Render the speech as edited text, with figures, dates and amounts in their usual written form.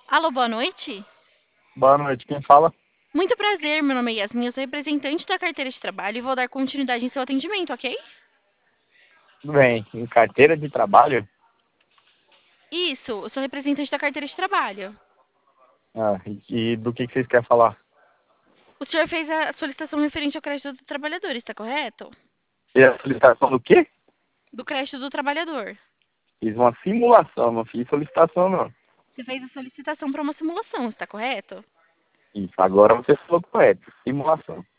Alô, boa noite. Boa noite, quem fala? Muito prazer, meu nome é Yasmin, eu sou representante da carteira de trabalho e vou dar continuidade em seu atendimento, ok? Tudo bem, em carteira de trabalho? Isso, eu sou representante da carteira de trabalho. E do que vocês querem falar? O senhor fez a solicitação referente ao crédito do trabalhador, está correto? E a solicitação do quê? Do crédito do trabalhador. Fiz uma simulação, não fiz solicitação não. Você fez a solicitação para uma simulação, está correto? Isso, agora você falou correto, simulação.